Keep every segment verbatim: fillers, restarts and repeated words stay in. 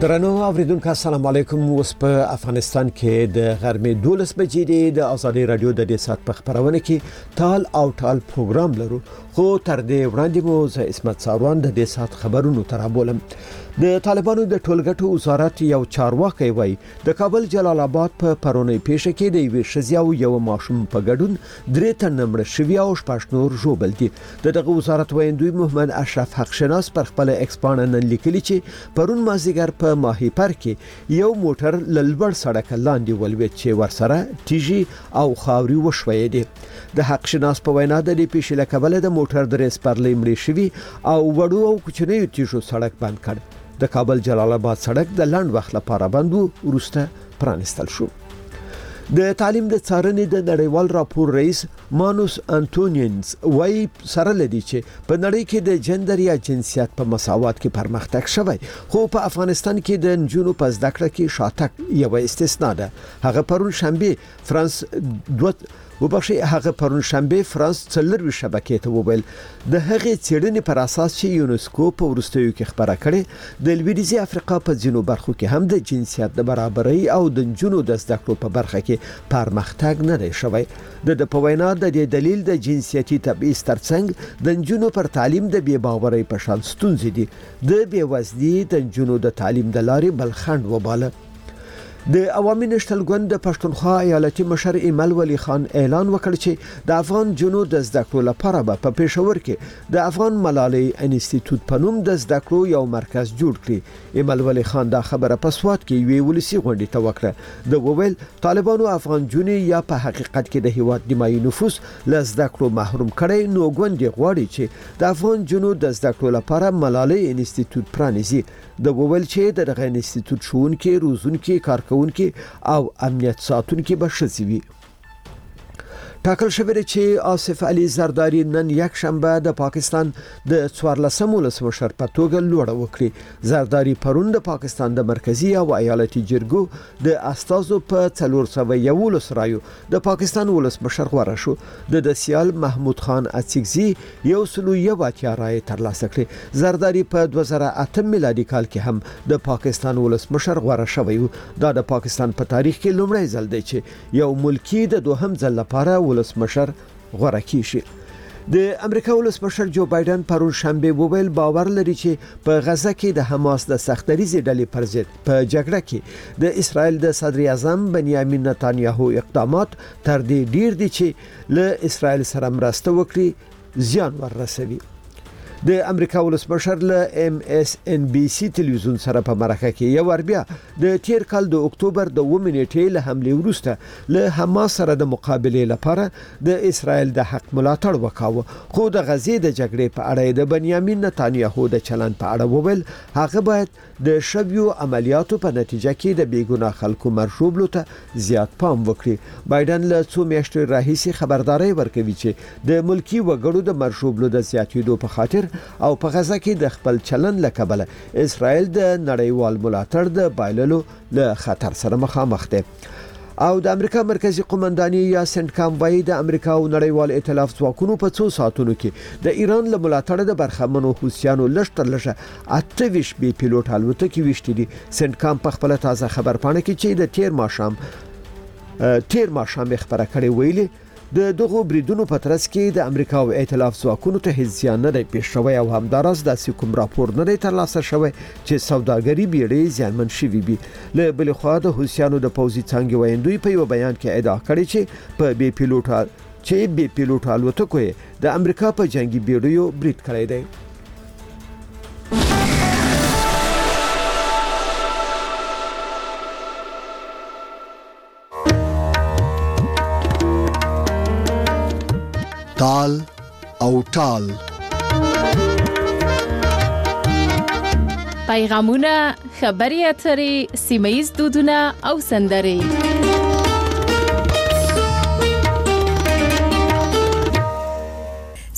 درنو اوریدونکو السلام علیکم. اوس په افغانستان کې د غرمې دولس بجې د ازادي رادیو د دې سات په خبرونه کې تال او ټال پروګرام لرو، خو تر دې وړاندې مو زه اسمت ساروان د دې سات خبرونو ترابولم. د طالبانو د ټولګټو وزارت یو چارواکي وای د کابل جلال آباد په پرونی پیښه کې د یو شزیاو یو ماشوم په ګډون درې تن مړ شوی او شپږ نور ژوبل دي. دغه وزارت وایندوی محمد اشرف حق شناس پر خپل ایکسپان نن لیکلی چې پرون مازیګر په ماهی پر کې یو موټر للبړ سړک لاندې ولوي چې ورسره تیجی او خاوري وشوي دي. د حق شناس په وینا د دې پیښې لکبل د موټر درې سپرلې مړ شوی او وړو او کوچنیو تیجو سړک بند کړ. د کابل جلال آباد سړک د لاند وخت لپاره بند و، وروسته پرانستل شو. د تعلیم د څارنې د نړیوال راپور رئیس مانوس انټونینز وای سره لدی چې په نړۍ کې د جندر یا جنسیت په مساوات کې پرمختګ شوی، خو په افغانستان کې د نجونو په زده کړه کې شاتګ یو استثناء ده. هغه پرون شنبه فرانس دوت وبخښي هغه پرون شنبه فرانس څلروي شبکې ته وویل د هغه چیرنې پر اساس چې یونسکو په ورستیو کې خبره کړې د لویدیځي افریقا په ځینو برخو کې هم د جنسیت د برابرۍ او د جنونو د زده کړو په برخه کې پرمختګ نه دی شوی. د د پوینا د دې دلیل د جنسیتي تبعیض ترڅنګ د جنونو پر تعلیم د بې باورۍ په شان ستونزې دي. د بې وزنۍ د جنونو د تعلیم د لارې بلخند وباله. د عوامي نشتل ګوند د پښتونخوا ایالتي مشر ایمل ولی خان اعلان وکړ چې د افغان جنو د زده کړو لپاره به په پېښور کې د افغان ملالۍ انسټیټیوټ په نوم د زده کړو یو مرکز جوړ کړي. ایمل ولی خان دا خبره په سوات کې وی ولسی غونډې ته وکړه. د وویل طالبانو افغان جنو یا په حقیقت کې د هیواد نیمایي نفوس له زده کړو محروم کړي، نو ګوند غواړي چې د افغان جنو د زده کړو لپاره ملالۍ انسټیټیوټ پرانیزي. د وویل چې د دغه انسټیټیوټ شونکي روزونکي کارکونکي او امنیت ساتونکي به شزوي. ټاکل شوی چې آصف علي زرداری نن یک شنبه د پاکستان د څوارلسم ولسمشر په توګه لوړه وکړي. زرداری پرون د پاکستان د مرکزی او ایالتي جرګو د استازو په څلور سوه یولس رایو د پاکستان ولسمشر غوړه شو. د دسیال محمود خان اڅکزي یو سلو یو اتیا رای ترلاسه کړې. زرداری په دوه زره اته میلادي کال کې هم د پاکستان ولسمشر غوړه شوی و. دا د پاکستان په تاریخ کې لومړی ځل دی چې یو ملکی د دوهم ځل لپاره ولسمشر غوړه کیږي. د امریکا ولسمشر جو بایدن پرون شنبه وویل باور لري چې په غزه کې د حماس د سختریزي ډلې پر ضد په جګړه کې د اسرائیل د صدر اعظم بنیامین نتانیاهو اقدامات تر دې ډیر دي چې له اسرائیل سره مرسته وکړي زیان ورسوي. د امریکا ولسمشر له ام اس ان بي سي تلویزیون سره په مرکه کې یو وربیا د تیر کال د اکتوبر د اووه نیټې له حمله وروسته له حماس سره د مقابله لپاره د اسرائیل د حق ملاتړ وکاوه، خو د غزې د جګړې په اړه د بنیامین نتانیاهو د چلن په اړه وویل هغه باید د شویو عملیاتو په نتیجه کې د بیګناه خلکو مرشوبلو ته زیات پام وکړي. بایدن له څو میاشتو راهیسې خبرداري ورکوي چې د ملکی وګړو د مرشوبلو د زیاتېدو په خاطر او په غزه کې د خپل چلن لکبله اسرائیل د نړیوال ملاتړ د بایللو له خطر سره مخامخ دی. او د امریکا مرکزی قومنداني یا سنټکام وایي د امریکا او نړیوال ائتلاف ځواکونو په څو ساعتونو کې د ایران له ملاتړ د برخمنو حوثیانو لشتر لشه اته ویش بي پیلوټ الوتکې وشتي دي. سنټکام په خپل تازه خبرپاڼه کې چې د تیر ماښام تیر ماښام خبره کړې ویلي د دغه بریدونو په ترڅ کې د امریکا او ائتلاف ځواکونو ته هیڅ زیان نه دی پیښ شوی او همدارس داسې کوم راپور نه دی ترلاسه شوی چې سوداګري بیړۍ زیانمن شوي وي. له بل خوا د حوثیانو د پوځي څانګې وایندوی په یو بیان کې ادعا کړې چې په بي پیلوټ چې بي پیلوټ الوتکو د امریکا په جنگي بیړیو برید کړی دی. تال او ټال پیغامونه، خبري اترې، سیمه‌ییز دودونه او سندرې.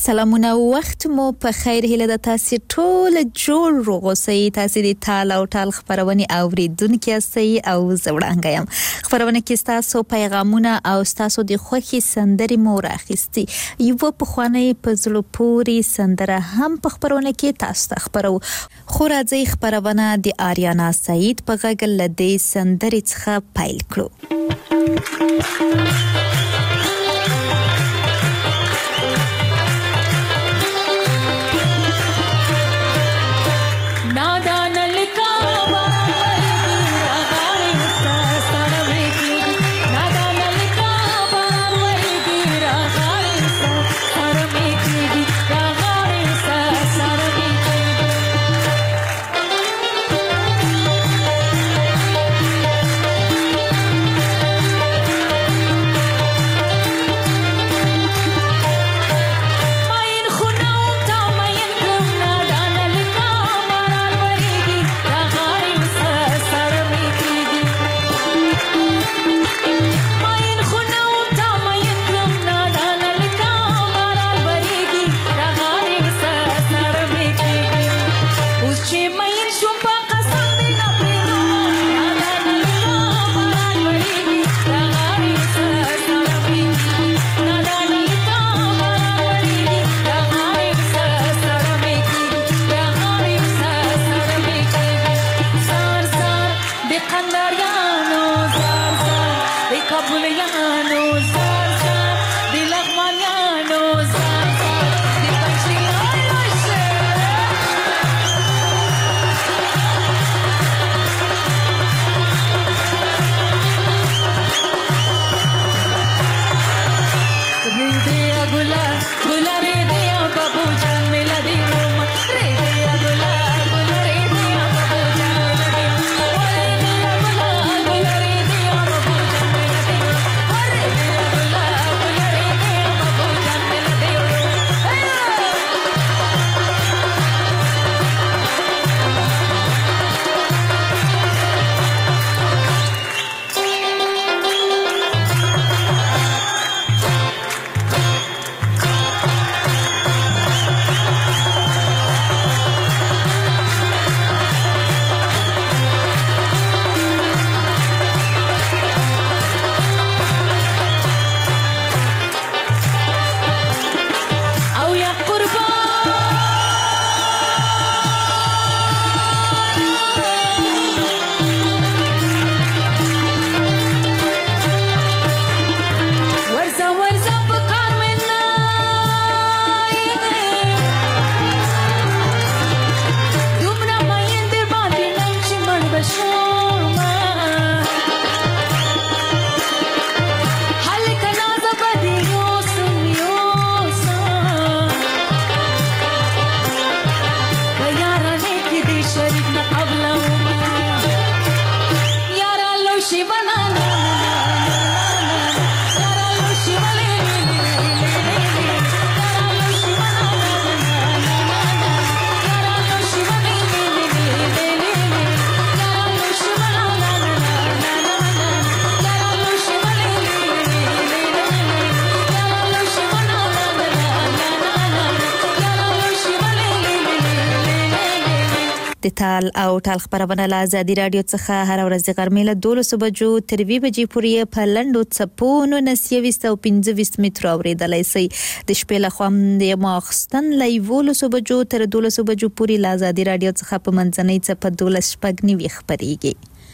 سلامونه وخت مو په خیر هیله د تاسو ټول جوړ روغوسئ. تاسو د تال او ټال خبرونه اوریدونکو یاستئ او زوړانګ یم. خبرونه کې تاسو پیغامونه او تاسو د خوخي سندري مو راخستي. یو په خوانه په زلو پوری سندره هم په خبرونه کې تاسو خبرو. خو راځي خبرونه د آریانا سعید په غږ لدی سندري څخه پایل کړو. د تال او ټال خبرونه له آزادي رادیو څخه هر ورځ غرمې له دولس بجو تر وی بجې پورې په لندو چپونو نسیويست او پنځه متر اوریدلای شي. د شپې له خوا د ماخستن لایولس بجو تر دولس بجو پورې له آزادي رادیو څخه په منځنۍ چپ دولس شپږ نیوي خبريږي.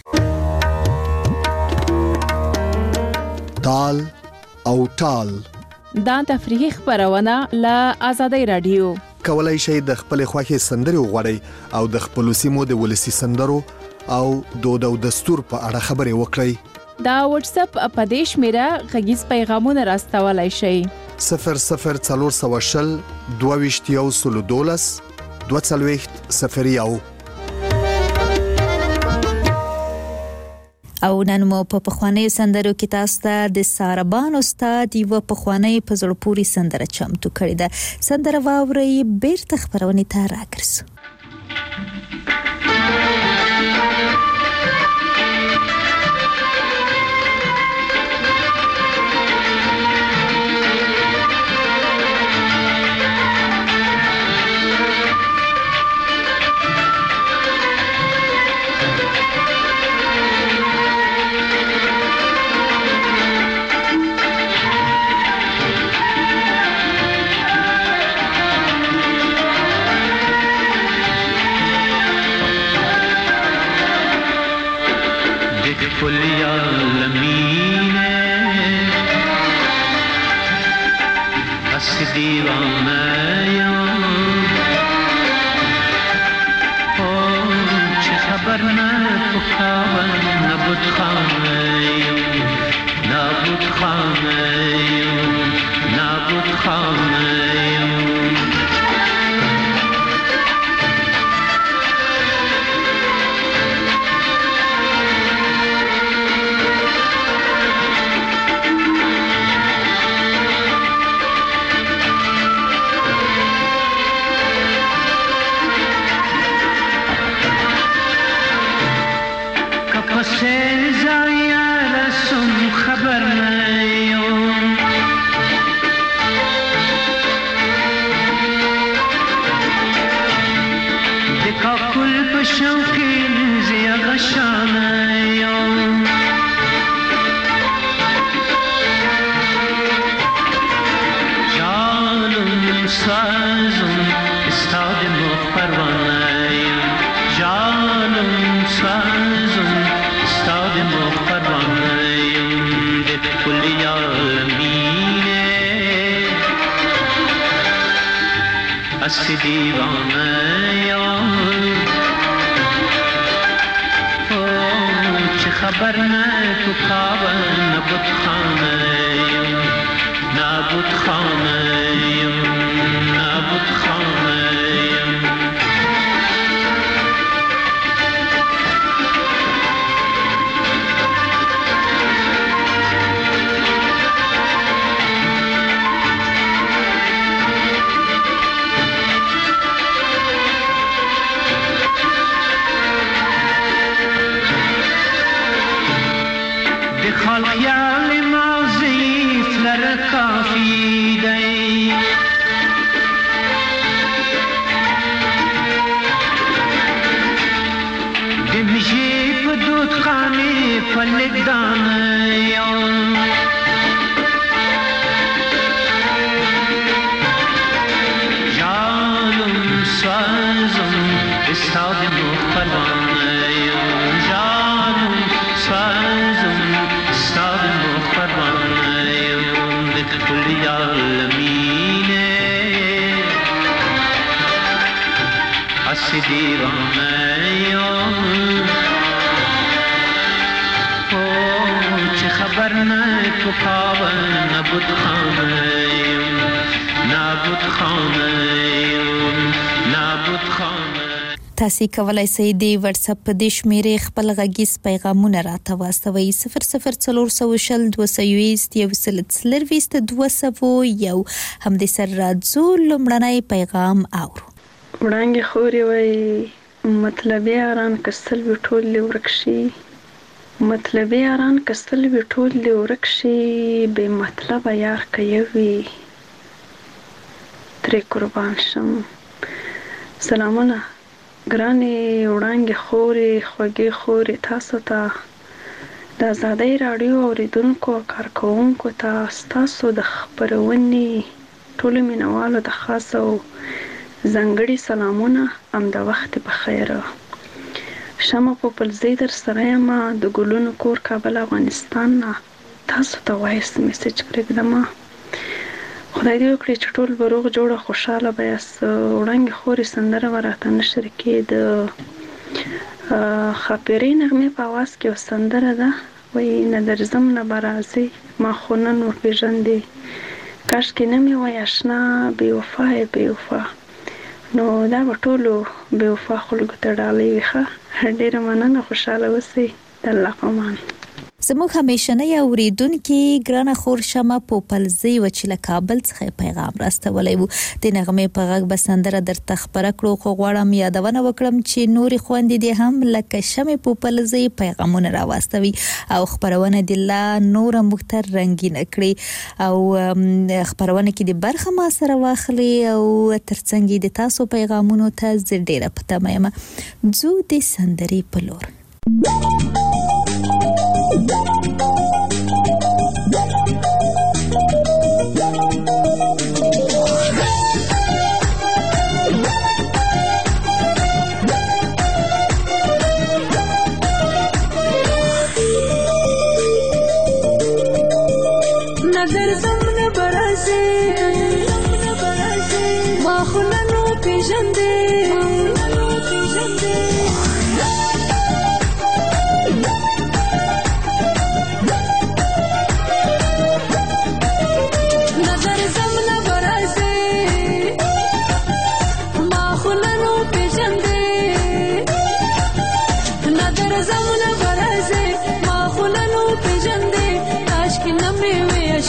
تال او ټال دا تفریحي خبرونه له آزادي رادیو. کولای شئ د خپل خوښي سندري وغوړئ او د خپل سیمو د ولسی سندرو او دود او دستور په اړه خبري وکړئ. دا واتس اپ په دیش میرا غږیز پیغامونه راستولای شئ. صفر صفر څلور سوه شل دوه ویشت یو سلو دولس دوه څلوېښت صفر یو. او نن مو په پخوانیو سندرو کې تاسو ته د ساربان استاد یو پخوانی په زړه پوری سندره چمتو کړې ده. سندره واوري بیرته خبرونه ته راګرځو. خانه نابود خانه اسی دیوانه چه خبر نه تو خواب نبود خانه نبود خانه نبود خانه خیال ماضی فلر کافی دی دمشی پدود خانی فلک دانیان جانم سازم استاد مخبرانه جانم سازم كل عالمين حسي ديوانه چه خبر نه تو خواب نبود خانه نبود خانه نبود خانه تاسو کولای شئ د واتس اپ د شمیرې خپل غږیز پیغامونه راته واستوي صفر صفر څلور سوه شل دوه سوه یویست یو سل څلرویست دوه سوه یو هم د سر راځو لمړنی پیغام اورو وړاندې خوري وای مطلبي اران کسل وټول لورکشي مطلبي اران کسل وټول لورکشي به مطلب یار کوي تر قربان شم سلامونه ګرانې وړاندې خوري خوږې خوري تاسو ته د آزادۍ راډیو اوریدونکو کارکوونکو ته ستاسو د خپرونې ټولو مینوالو د خاص او ځانګړي سلامونه همدا وخت بخیر شمه په پلزی در سره یم د ګلونو کور کابل افغانستان نه تاسو ته وایس میسج پرېږدم خدای دې وکړي چې ټول به روغ جوړه خوشحاله به یاست وړاندې خوري سندره به راته نشر کړي د ښاپیرۍ نغمې په اواز کې یو سندره ده وایي نه درځم نه به راځې ما خو نن وپېژندې کاشکې نه مې وایي اشنا بې وفا یې بې وفا نو دا به ټولو بې وفا خلکو ته ډالۍ وي ښه ډېره مننه خوشحاله اوسئ د الله په امان زموږ همیشنی اوریدونکي ګرانه خور شمه په پلزی و چې له کابل څخه پیغام راستولی وو د نغمې په غږ به سندره درته خپره کړو خو غواړم یادونه وکړم چې نورې خویندې دې هم لکه شمې په پلزی پیغامونه راواستوي او خپرونه د لا نور مختر رنگینه کړي او خپرونه کې د برخه ما سره واخلي او ترڅنګ د تاسو پیغامونو ته زه ډیره په تمه یم ځو د سندرې په لور نظر زمنا برازي ما خلنا پیژندې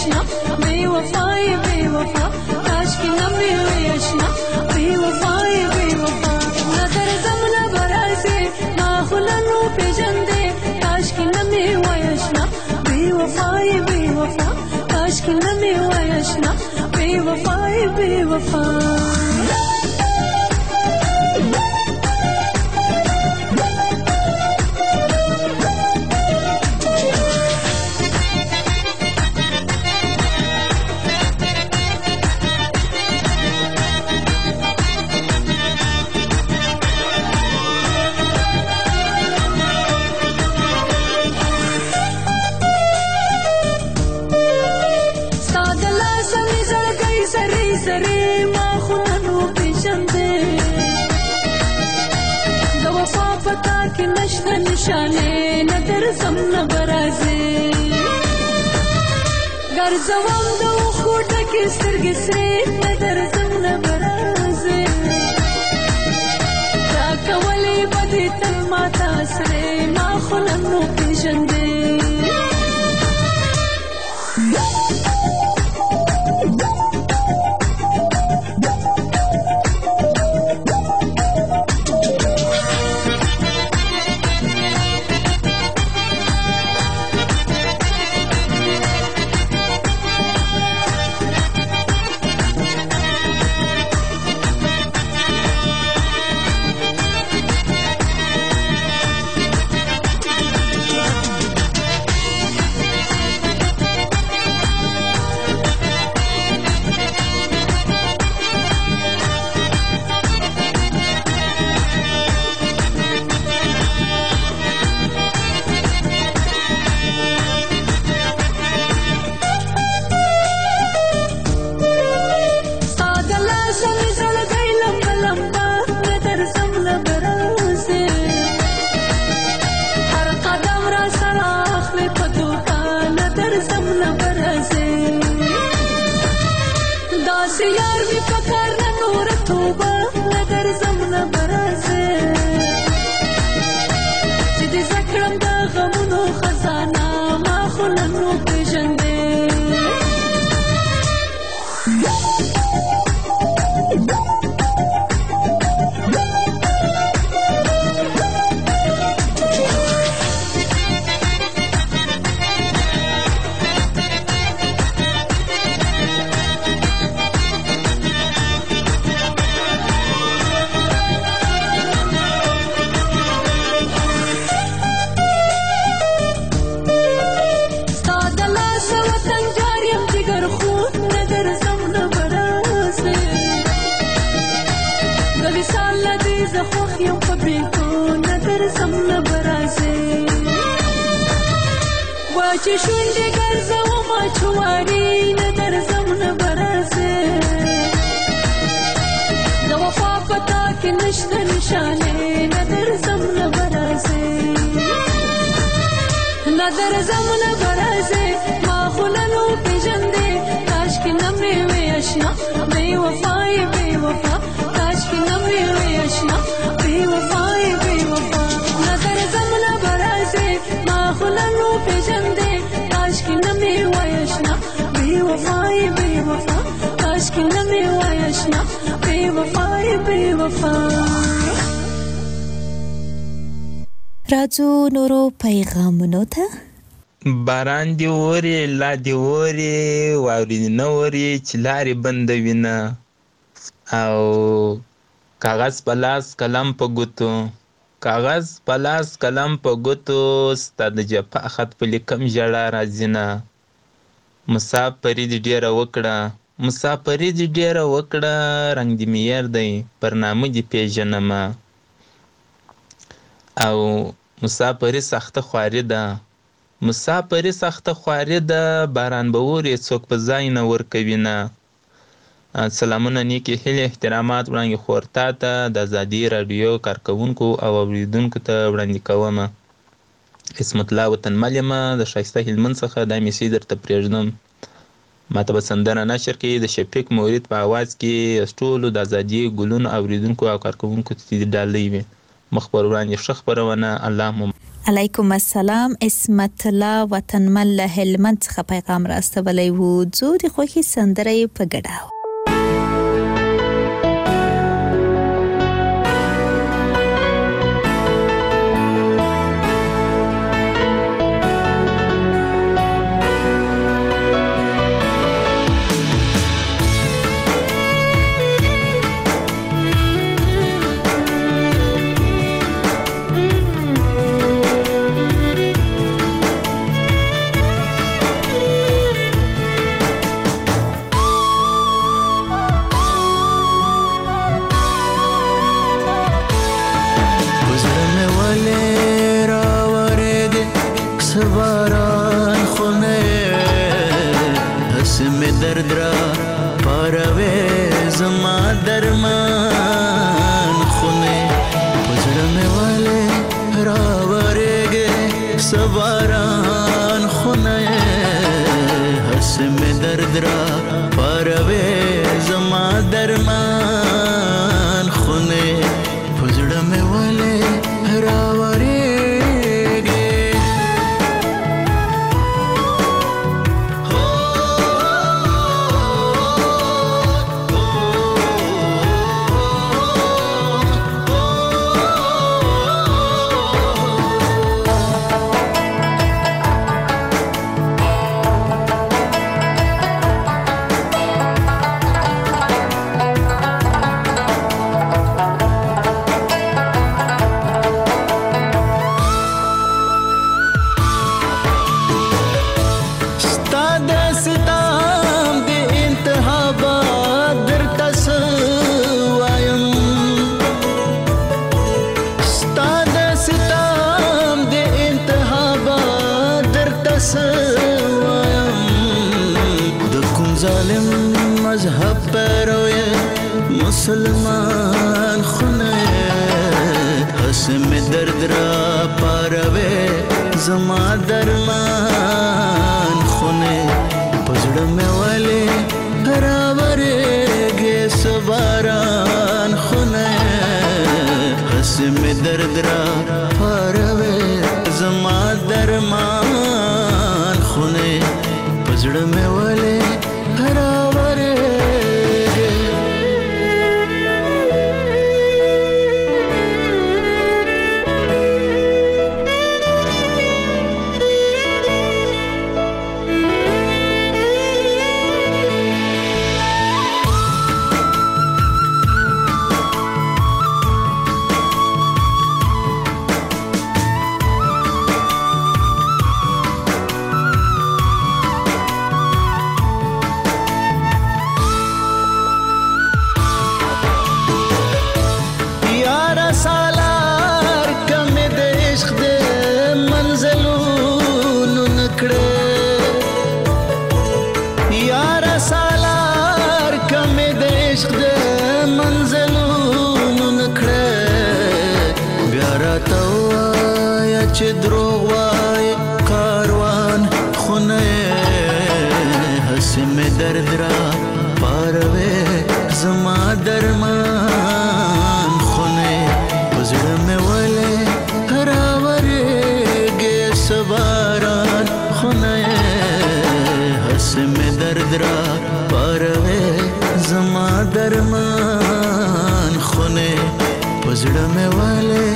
اشنا بے وفای بے وفا کاش کی نہ ملے اشنا بے وفای بے وفا نظر زمنا برازے ما خلنو پیجندے کاش کی نہ ملے اشنا بے وفای بے وفا کاش کی نہ ملے اشنا بے وفای بے وفا نشانه ندر زمنا برازه گرزوام دو خوٹا کی سترگی سریت ندر زمنا برازه راکا ولی بدی تل ماتا سره ما خلنو پیشنده چې شونډې ګرځوم اچواري نه درځم نه برازې د وفا پتا کې نشته نشانې نه درځم نه برازې نه درځم نه برازې ما خلنو پیژندې کاشکې نه مې وې اشنا بې وفای بې وفا کاشکې نه مې وې اشنا بې وفای بې وفا نه درځم نه برازې ما خلنو پیژندې کاشکې نه مې وای اشنا بې وفای بې وفا کاشکې نه مې وای اشنا بې وفای بې وفا راځو نورو پیغامونو ته. باران دی وری لا دی وری واوري نه وری چې لارې بندوي نه او کاغذ په لاس قلم په ګوتو کاغذ په لاس قلم په ګوتو ستا د جفا خط په لیکم ژړا راځي نه مسافري دې ډېره وکړه مسافري دې ډېره وکړه رنګ دې مې یار دی پر نامه دې پېژنمه او مسافري سخته خواري ده مسافري سخته خواري ده باران به اوري څوک په ځای نه ورکوي نه. سلامونه نیکې هیلې احترامات وړاندې خورتا ته د ازادي راډیو کارکوونکو او اوریدونکو ته وړاندې کومه. عصمت الله وطنمل یمه د ښایسته هلمند څخه دا میسج درته پرېږدم. ماته به سندره نشر کې د شفیق مورید په اواز کې ټولو د ازادي ګلونو اوریدونکو او کارکوونکو ته دې ډالۍ وي. مخ پر وړاندې ښه خپرونه. الله مو علیکم السلام. اسمت الله وطنمل له هلمند څخه پیغام راستولی و. زه د خوښي سندره په ګډاو. مسلمان خونه حسم درد را پاروے زما درمان خونه پزړه مې والے راورې گے سباران خونه حسم درد را پاروے زما درمان خونه پزړه مې والے راورې چې دروغ وای کاروان خونه حسم درد را پاروي زما درمان خونه پزړه مې ولې راورېږي سباران خونه حسم درد را پاروي زما درمان خونه پزړه مې ولې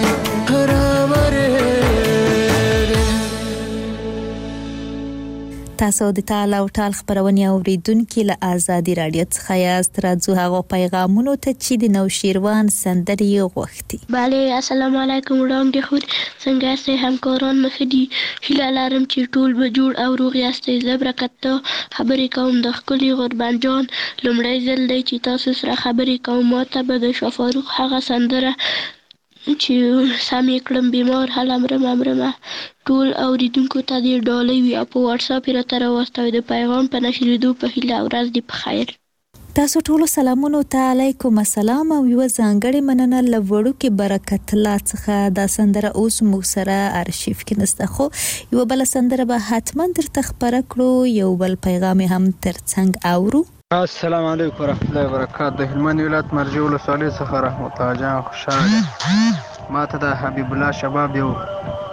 تاسو د تعال او ټال خبرونه اوریدونکو له آزادي رادیو څخه یاست. راځو هغه پیغامونو ته چې د نوشیروان سندرې غوښتي. bale السلام علیکم وړاندې خو څنګه سه همکاران مخدي هیله لرم چې ټول به جوړ او روغ یاستئ. زبرکته خبرې کوم د خپلې قربان جان لمړی ځل دی چې تاسو سره خبرې کوم. ماته به د شفاروق هغه سندره چې سم یې کړم بیمار هله مرمه مرمه ټول اوریدونکو ته دې ډالۍ وي او په واتساپ یې راته راواستوئ. د پیغام په نشریدو په هیله ورځ دې په خیر. تاسو ټولو سلامونو ته علیکم السلام او یو ځانګړې مننه لوړو کې برکت الله څخه. دا سندره اوس موږ سره ارشیف کې نسته خو یو بل سندره به حتما درته خبره کړو. یو بل پیغام هم ترڅنګ اورو. السلام علیکم ورحمۃ اللہ وبرکاتہ. د هلمند ولایت مرجع ولسوالۍ څخه رحمت الله جان خوشاله ما ته د حبیب الله شباب یو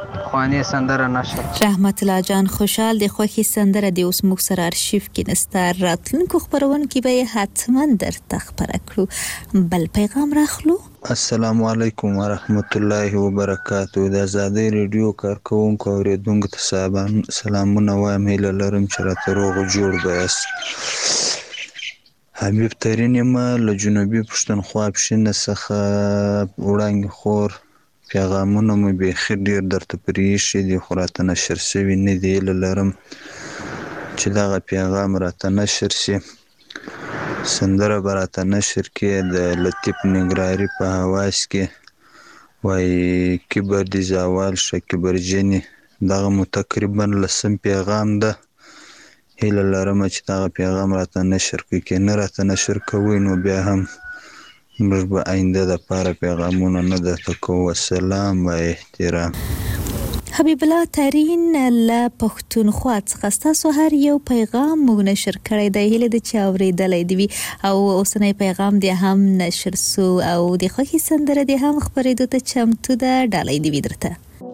خواني سندره نشر. رحمت الله جان خوشحال د خوخي سندره د اوس موږ سره ارشیف کې نستار راتلونکو خبرونه کې به حتما در تخبر کړو. بل پیغام راخلو. السلام علیکم ورحمت الله وبرکاتہ. د آزادۍ ریډیو کارکونکو اوریدونکو ته صاحبان سلامونه وایم. هیله لرم چې راته روغ جوړ بیاست. حبیب ترین ما له جنوبي پښتونخوا پښینه څخه وړاندې خور پیغامونه مې بیخي ډېر درته پرېښي دي خو راته نشر شوي نه دي. هیله لرم چې دغه پیغام راته نشر شي. سندره به راته نشر کې د لطیف نګراري په حواس کې وایي کبر دې زوال شه کبرجنې. دغه مو تقریبا لسم پیغام ده. هیله لرم چې دغه پیغام راته نشر کړي. که نه راته نشر کوئ نو بیا هم موږ به آینده دپاره پیغامونه نه درته کوو. سلام و احترام. حبیب الله ترین له پښتونخوا څخه ستاسو هر یو پیغام مو نشر کړی دی. هیله ده چې اورېدلی دې وي او اوسنی پیغام دې هم نشر سو او د خوښې سندره دې هم خپرېدو ته چمتو ده. ډالۍ دې وي درته.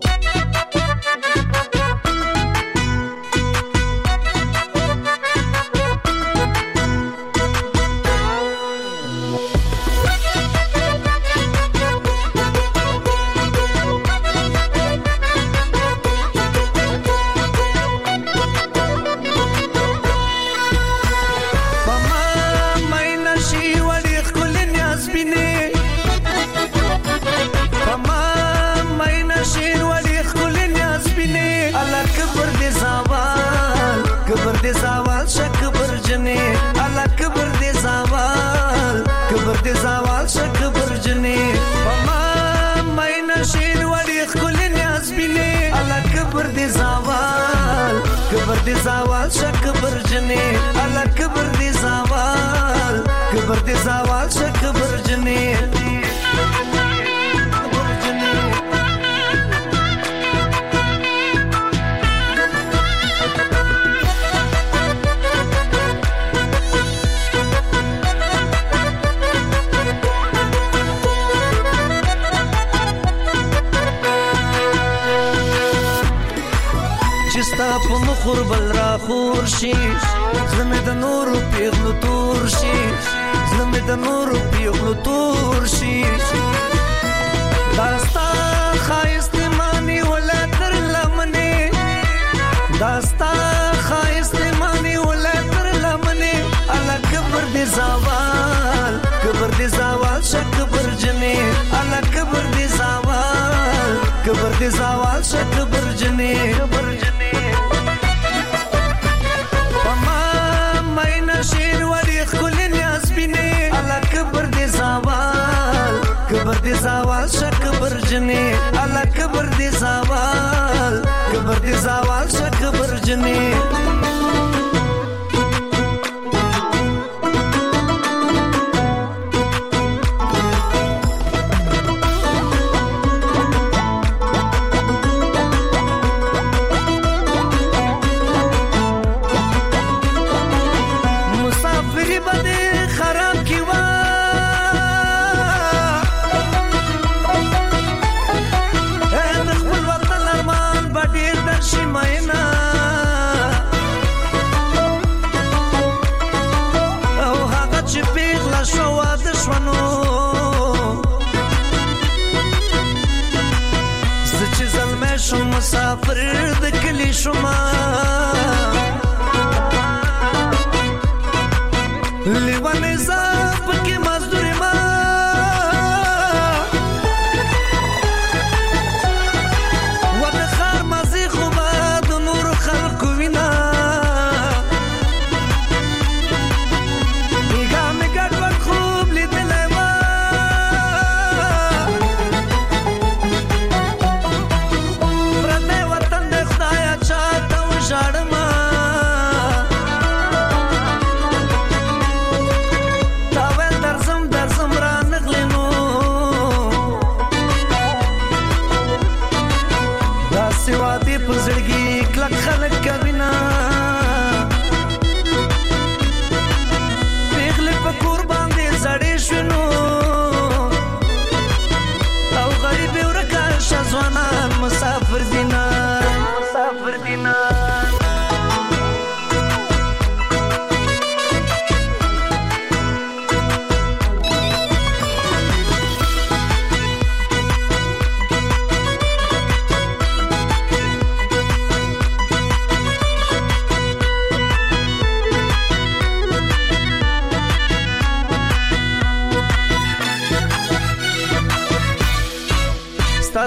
دې زوال شک برجنې الله کبر دې زوال کبر دې زوال شک برجنې په مخور بل را خور شي زلمه د نور پیغلو تور شي زلمه د نور پیغلو تور شي داستا خایست مانی ولا تر لمنه داستا خایست مانی ولا تر لمنه الله کبر دې زوال کبر دې زوال شک برجنې الله کبر دې زوال کبر دې زوال شک برجنې برجنې شیر وړي خل نیاز بینه الله کبر دې زوال کبر دې زوال شک برجنې الله کبر دې زوال کبر دې زوال شک برجنې مسافر د کلی شما لیوانه زاپ کې مزدور ما ود خار مزي خو باد نور خلق وینا ایګه مې ګډ ور خوب لیدلای ما پرته وطن د خدای چاته وژړ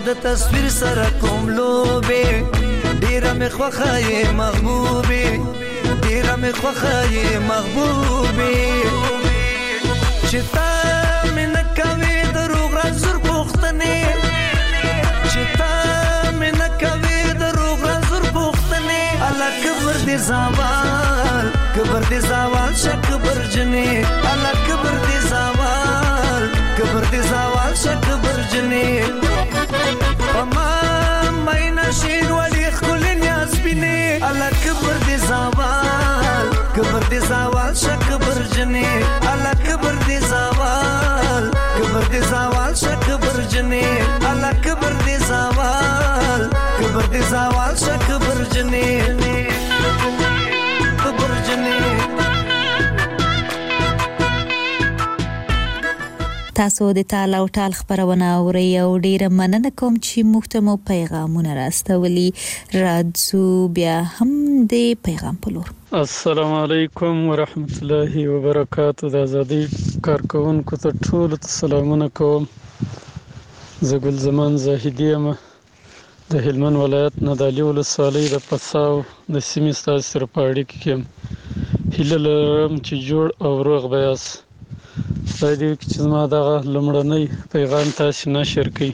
د تصویر سره کوم لوبې ډیره مې خوښه یې محبوبې ډیره مې خوښه یې محبوبې چې تا مې نه کوې دروغ رازور پوښتنې چې تا مې نه کوې دروغ رازور پوښتنې الله کبر دې زوال کبر دې زوال شه کبر جنې الله کبر دې زوال کبر دې زوال شه کبر جنې پما ماینا شین ولی خل نیاز بینه الله کبر دې زوال کبر دې زوال شه کبر جنې الله کبر دې زوال کبر دې زوال شه کبر جنې الله کبر دې زوال کبر دې زوال شه کبر جنې کبر جنې تاسو د تال او ټال خبرونه اورئ او ډیره مننه کوم چې موږ ته مو پیغامونه راستولي راځو بیا هم د پیغام په لور. السلام علیکم ورحمت الله وبرکاتو. د ازادي کارکونکو ته ټول سلامونه کوم. زه ګل زمان زاهدی یم د هلمند ولایت نادعلي ولسوالۍ د پساو د سیمې ستاسو سره په اړیکه کې یم. هیله لرم چې جوړ او روغ به یاست. خدای دې وکړي چې زما دغه لومړنی پیغام تاسو نشر کړئ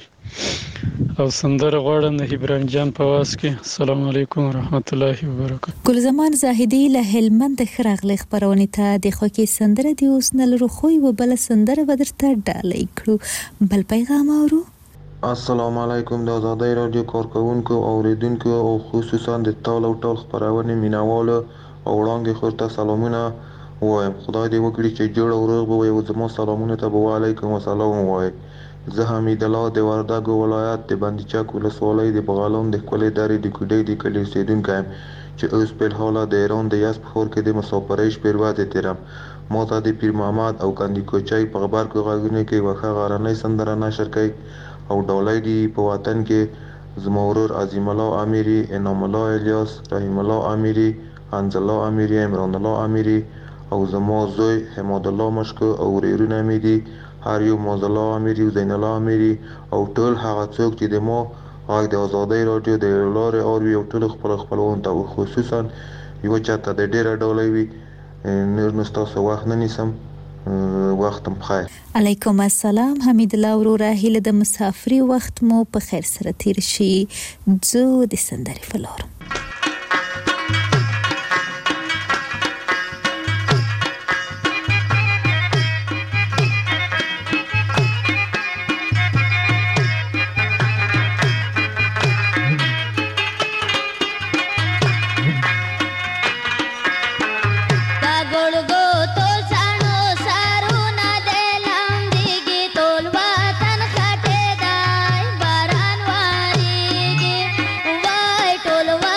او سندره غواړم د ابراهیم جان په واس کې. السلام علیکم ورحمت الله وبرکاته. ګل زمان زاهدی له هلمند خراغله خبرونه ته د خوکی سندره دی اوس نه لرو خو و بل سندره ودرته ډالۍ کړو. بل پیغام اورو. السلام علیکم د آزادۍ رادیو کارکونکو او اوریدونکو او خصوصا د ټول او ټول خبرونه میناوالو او وړاندې خورته سلامونه وایم. خدای دې وکړي چې جوړ او روغ به وي او زموږ سلامونه ته وعلیکم السلام وایم. زه حمید الله د وردګو ولایت د بندیچک ولسوالۍ د بغلان د کولې درې د کوډې د کلی اوسیدونکی یم چې اوس په حال د ایران د یاس په خور کې د مسافرۍ شپې ورځې تیرم. ما ته د پیر محمد او کندی کوچای په خبر کې غوږونه کې وخه غرنۍ سندره نشر کړي او ډولۍ دی په وطن کې زما ورور عظیم الله امیری، انعام الله الیاس، رحیم الله امیری، حنظ الله امیری، عمران الله امیری او زما زوی حماد الله مشکو او ورورونه مې دي هر یو موز الله امیری او زین الله امیری او ټول هغه څوک چې د ما غږ د آزادۍ رادیو د لارې اوري او ټول خپل خپلوان ته خصوصا یو چاته د ډیره ډولۍ وي نور نو ستاسو وخت نه نیسم. وختم بخیر. علیکم السلام. حمید الله وروره هیله د مسافري وخت مو په خیر سره تیر شي. زه د سندرې په لور. Tolwa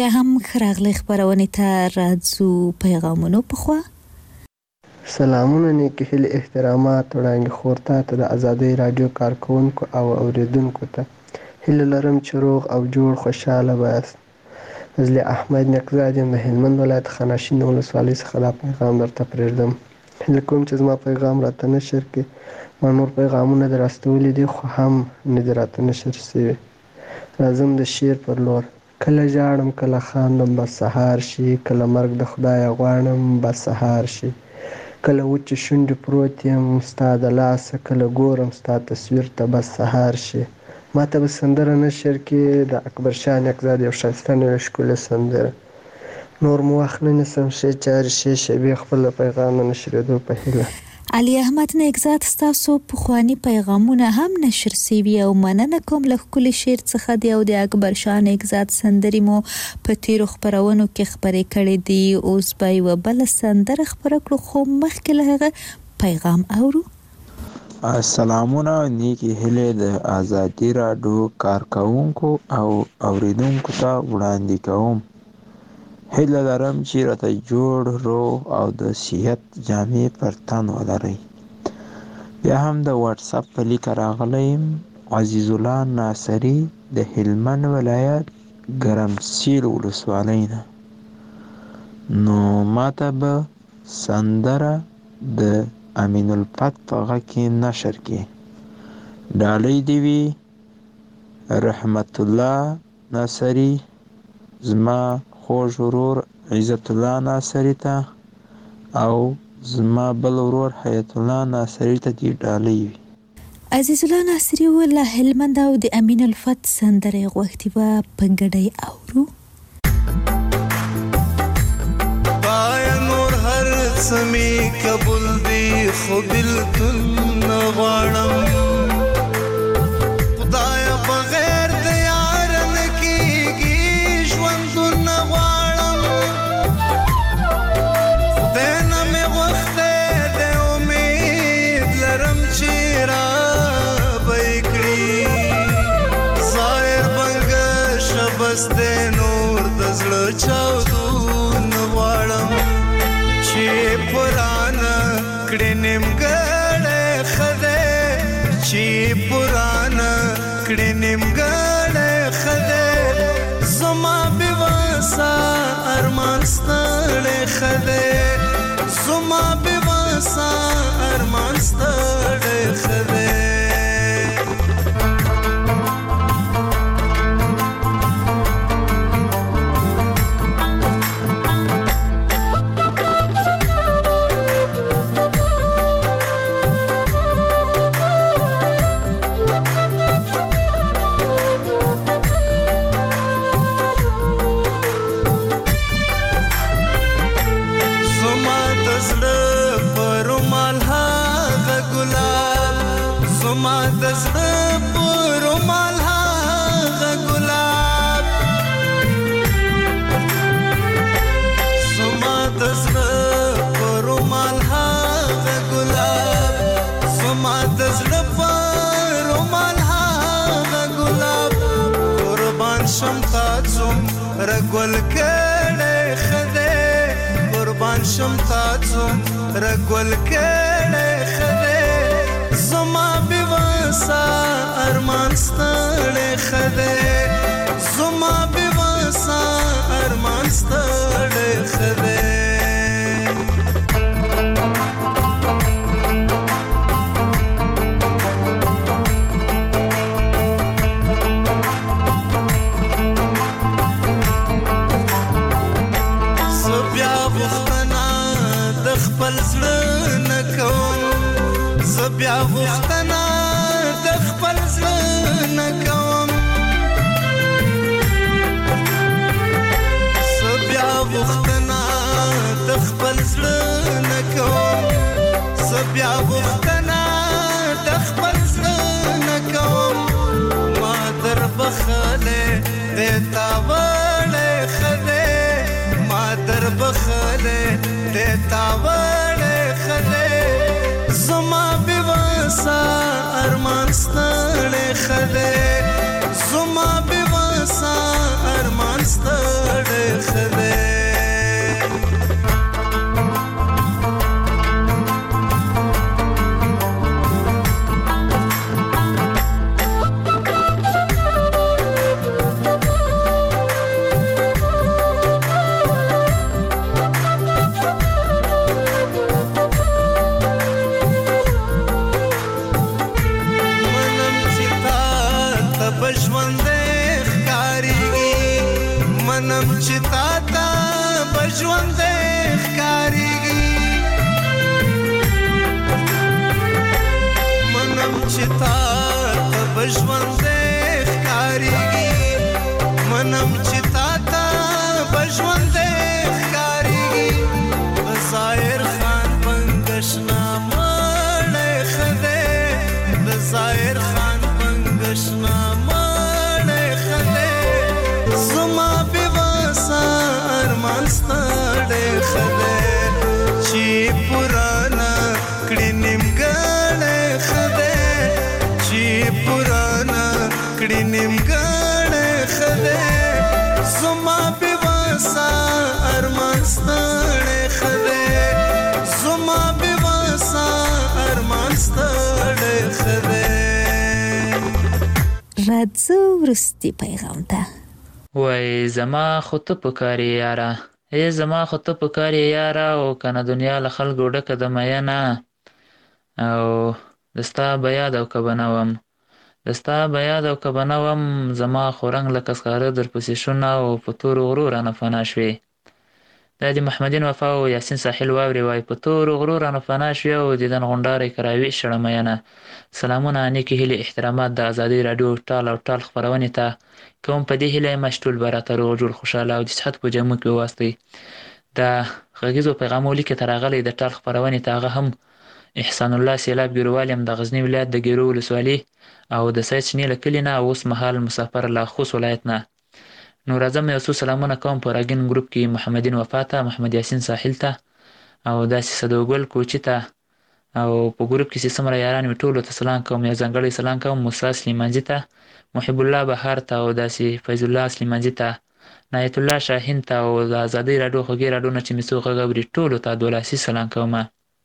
بیا هم خراغلی خبرونه ته راځو پیغامونو په خوا. سلامونه نیکی هیله احترامات وړاندې خورتا ته د آزادۍ رادیو کارکونکو او اوریدونکو ته هیله لرم چې روغ او جوړ خوشاله باشئ. فضل احمد نقزاد یم د هلمند ولایت خاناشین ولسوالۍ څخه دا پیغام درته پرېږدم. هیله کوم چې زما پیغام راته نشر کړي. ما نور پیغامونه در استولي دي خو هم نه دي راته نشر شوي. راځم د شعر پر لور. کله ژاړم کله خاندم بس سهار شي، کله مرګ د خدایه غواړم بس سهار شي، کله وچې شونډې پروت یم ستا د لاسه، کله ګورم ستا تصویر ته بس سهار شي. ما ته به سندره نشر کړي د اکبر شاه نقزاد یو ښایسته نوې ښکلې سندره. نور مو وخت نه نیسم، ښې چارې ښې شېبې خپل پیغام نه نشرېدو په هیله. علي احمد نقزاد ستاسو پخواني پیغامونه هم نشر سوي او مننه کوم له ښکلي شعر څخه دی او د اکبر شاه نقزاد سندرې مو په تیرو خپرونو کې خپرې کړې دي. اوس به یوه بله سندره خپره کړو خو مخکې له هغه پیغام اورو. سلامونه نیکی هیلې د آزادي راډیو کارکونکو او اوریدونکو ته وړاندې کوم. هیله لرم چې راته جوړ روغ او د صحت جامې پر تن ولرئ. بیا هم د واټس اپ په لیکه راغلی یم. عزیز الله ناصري د هلمند ولایت ګرمسیر ولسوالۍ نه. نو ماته به سندره د امین الفت په غږ کې نشر کړي. ډالۍ دې وي رحمت الله ناصري، زما خوږ ورور عزت الله ناصري ته او زما بل ورور حیات الله ناصري ته دې ډالۍ وي. عزیز الله ناصري له هلمند او د امین الفت سندرې غوښتي به په ګډۍ اورو. پای نور هر سمي قبول دی خو بلکل نغواړم، خدای بغیر د یار نه کېږي ژوند نغواړم. خدای نه مې غوښتی د امید لرم چې رابه یې کړي. ظاهر بنګه شبس دی نور د زړه چاودون غواړم چې پرانه کړې نیمګړی ښه دی، چې پرانه کړې نیمګړی ښه دی. زما بېوسه ارمان ستړی ښه دی، زما بېوسه ارمان ستړی ښه دی. زما د زړه په رومال هغه ګلاب، زما د زړه په رومال هغه ګلاب، زما د زړه په رومال هغه ګلاب. قربان شم تا څومره ګل کړی ښه دی، قربان شم تا څومره ګل کړی ښه دی. زما بېوسه ارمان ستړی ښه دی، زما بېوسه ارمان ستړی ښه دی. زه بیا غوښتنه د خپل زړه نه کوم، زه بیا غوښتنه د خپل زړه نه کوم، زه بیا غوښتنه د خپل زړه نه کوم، زه بیا غوښتنه د خپل زړه نه کوم. ما در بخلې د تا وړې ښه دی، ما در بخلې د تا وړې ښه دی. زما بېوسه ارمان ستړی ښه دی، زما بېوسه ارمان ستړی خده راځو وروستي پیغام ته. وای زما خو ته پکارې یاره، ای زما خو ته پکارې یاره، او کنه دنیا له خلکو ډکه د میینه، او د ستا به یاد او که به نه وم، د ستا به یاد او که به نه وم، زما خو رنګ لکه سکاره درپسې شونه او په تورو غرو رانه فنا شوې. دا د محمدین وفا او یاسین ساحل واوري وای په تورو غرو رانه فنا شوې او دیدن غونډارې کراوي شړه میینه. سلامونه، نیکې هیلې، احترامات د ازادۍ راډیو ټال او ټال خپرونې ته کوم. په دې هیله یم چې ټول به راته روغ جوړ خوشحاله او د صحت په جامو کې وواستئ. د غږیزو پیغامو لیکې ته راغلی د ټال خپرونې ته هغه هم احسان الله سیلاب ګیروال یم د غزني ولایت د ګیرو ولسوالي او د سید شنې له کلي نه، اوس مهال مسافر له خوست ولایت نه. نو راځم یو څو سلامونه کوم په راګین ګروپ کې محمدین وفا ته، محمد یاسین ساحل ته، او داسې صدوګل کوچي ته، او په ګروپ کې چې څومره یاران وي ټولو ته سلام کوم. یا ځانګړی سلام کوم موسی سلیمانجي ته، محب الله بهار ته، او داسې فیض الله سلیمانجي ته، نایت الله شاهین ته، او د ازادۍ راډیو خوږې راډیو نه چې مې څو غږ اوري ټولو ته دولاسي سلام کوم.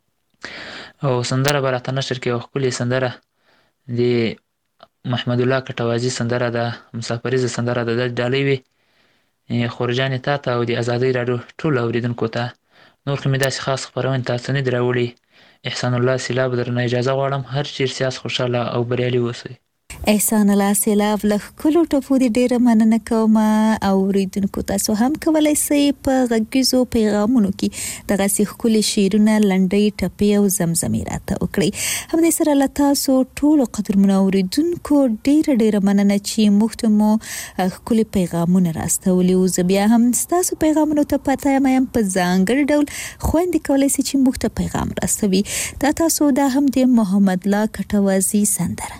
او سندره به راته نشر کې یوه ښکلې سندره د محمد الله کټوازي سندره ده، مسافریزه سندره ده، د ډالۍ وي خورجانې تا ته او د ازادۍ راډیو ټولو اورېدونکو ته. نور خو مې داسې خاص خپرونې ته څه نه دي راوړي. احسان الله سیلاب درنه اجازه غواړم، هر چیرې سیاست خوشحاله او بریالي اوسئ. احسان الله سیلاب له ښکلو ټپو دې ډېره مننه کوم. اورېدونکو تاسو هم کولی شئ په غږیزو پیغامونو کې دغسې ښکلي شعرونه، لنډۍ، ټپې او زمزمې راته وکړئ. همدې سره له تاسو ټولو قدرمنو اورېدونکو ډېره ډېره مننه چې موږ ته مو ښکلي پیغامونه راستولي وو. زه بیا هم ستاسو پیغامونو ته پته یم په ځانګړي ډول خویندې کولی شي چې موږ ته پیغام راستوي. دا تاسو دا هم د محمد الله کټوازي سندره.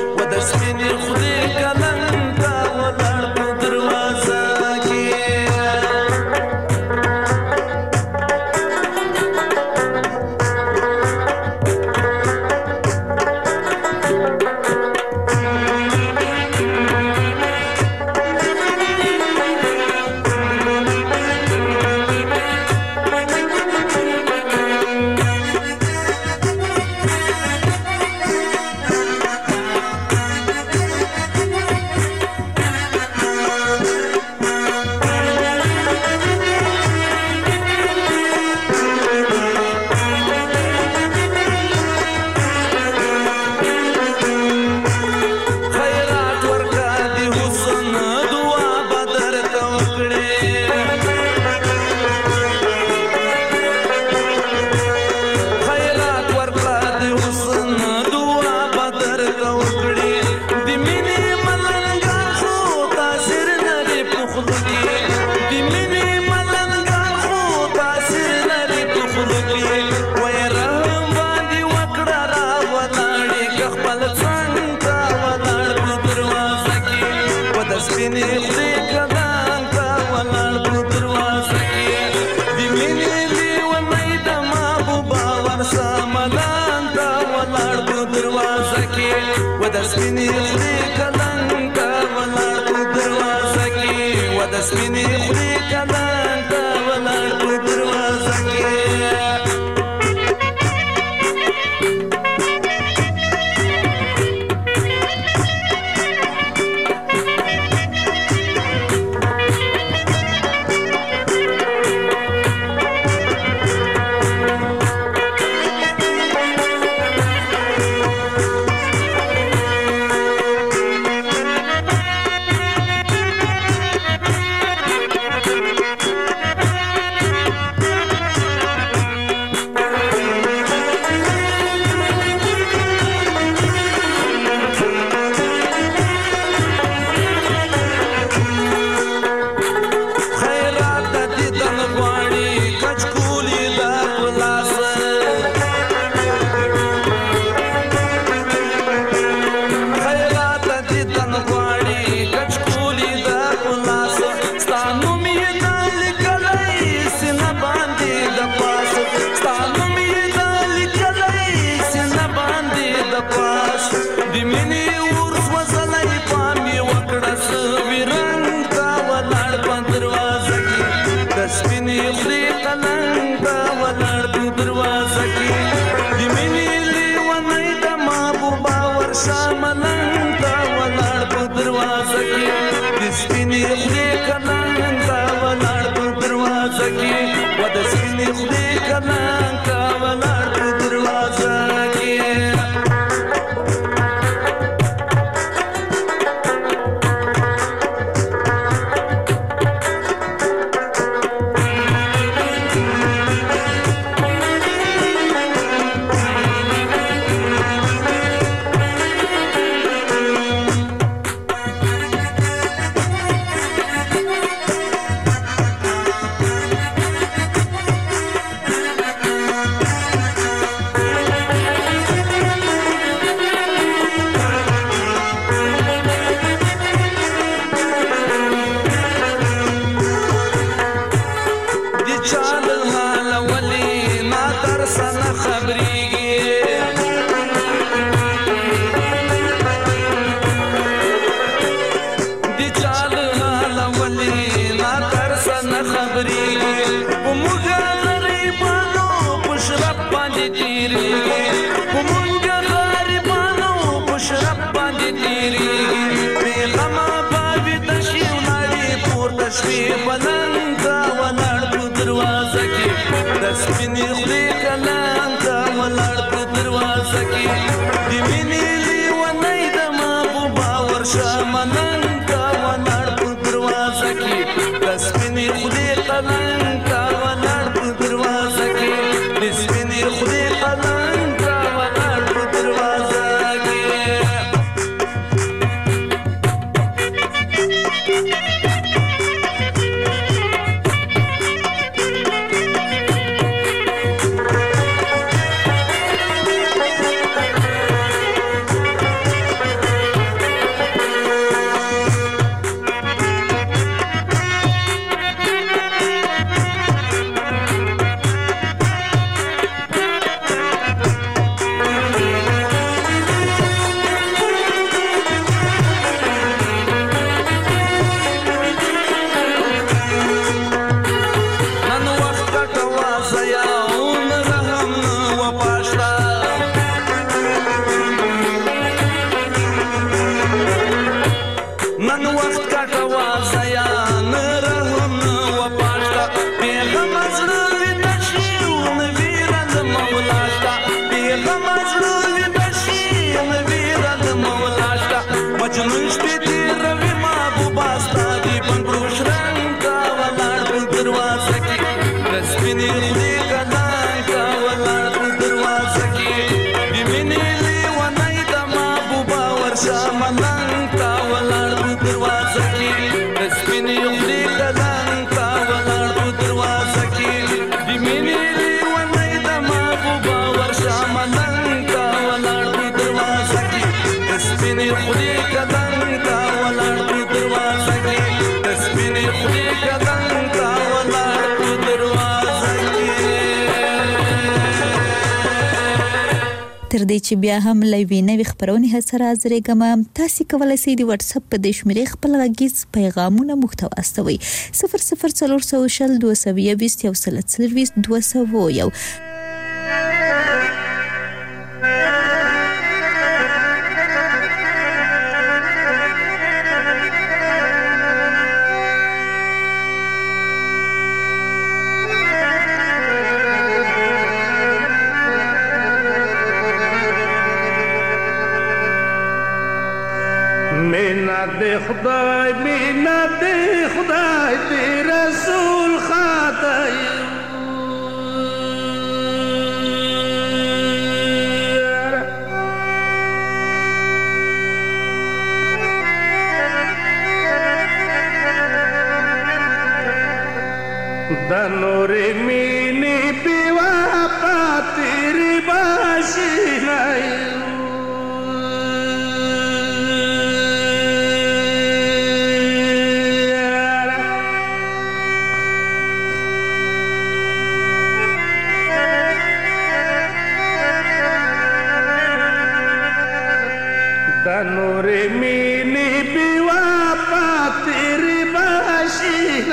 سپینې خولې کلنګ ته ولاړ په دروازه کې سپینې خولې کلنګ ته ولاړ په دروازه کې و د سپینې خولې کلنګ ته ولاړ په دروازه کې تر دې چې بیا هم لوي نوې خبرونه هڅه راځرېګم تاسو کولای شئ د واتس اپ په د شمیرې خپل غږیز پیغامونه محتوا استوي صفر صفر څلور سوه شل دوه سوه بیست یو سل څلوېښت دوه سوه یو. خدای مینا دې خدای دې رسول خاطر د نورې مینې بیوا پاتې باشي نه نورې مینې بیوا پاتې باشي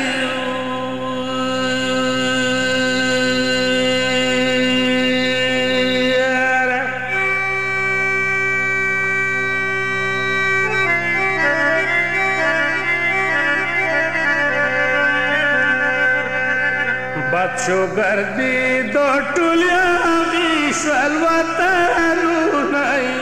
بچو ګردي دو ټولیا ویشل وطنونه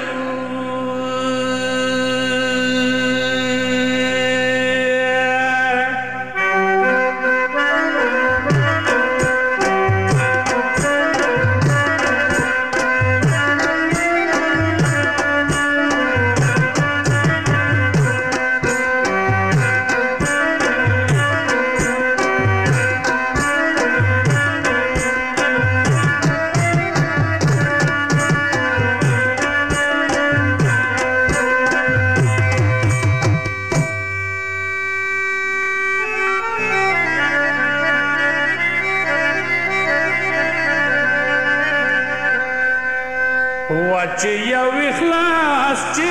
چې یو اخلاص چې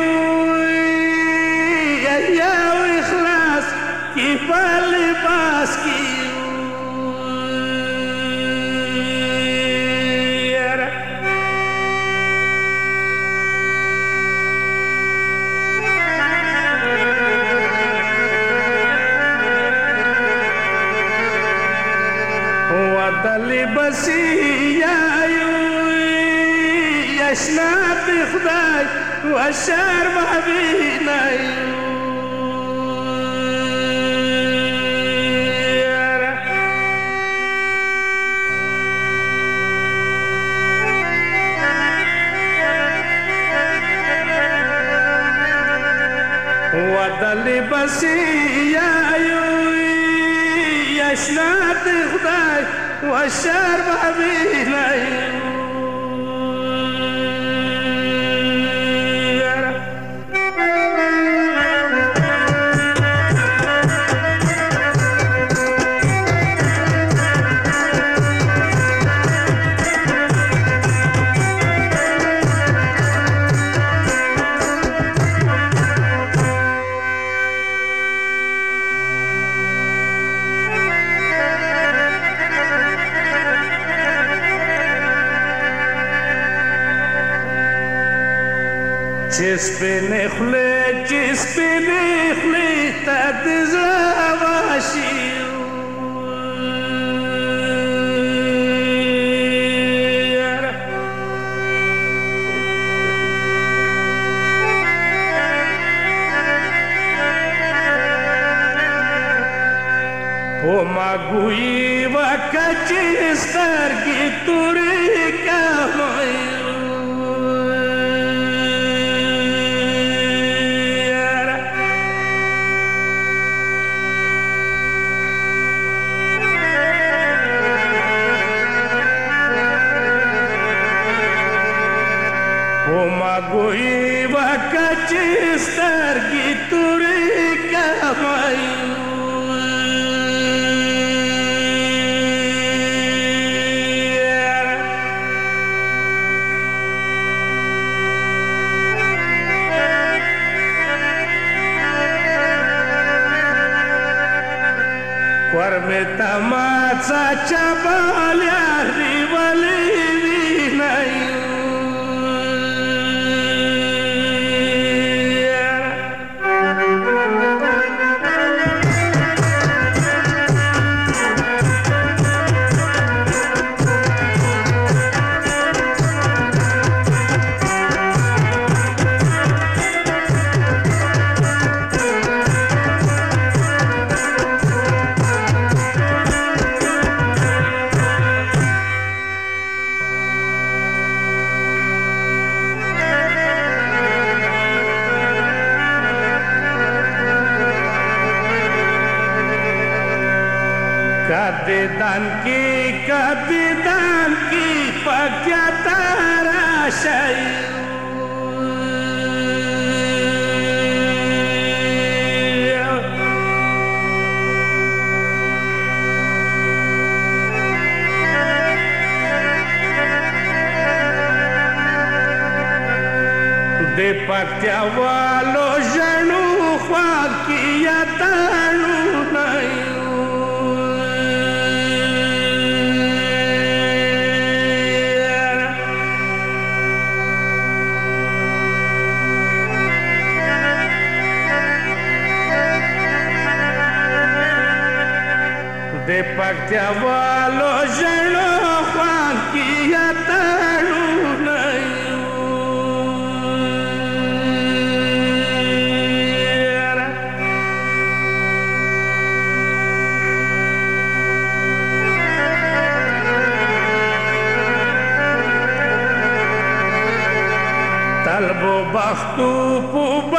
یو اخلاص کې په لباس کې ودل بسی اشنات خدای و شرم حبینای و دل بسی اشنات خدای و شرم حبینای جس په نخله جس په نخله تدز واشي او ما ګوي وکچ سترګې تورې کمای ګوي وکچ سترګې تورې کمای ورمه تماڅه چبالیا ریولې نه कदीदान की कदीदान की पक्या तारा शई दे पक्या वालो जनू ख्वा किया तानू नहीं de pactea valo jeno Juan kia tanu talbo bakhtu pu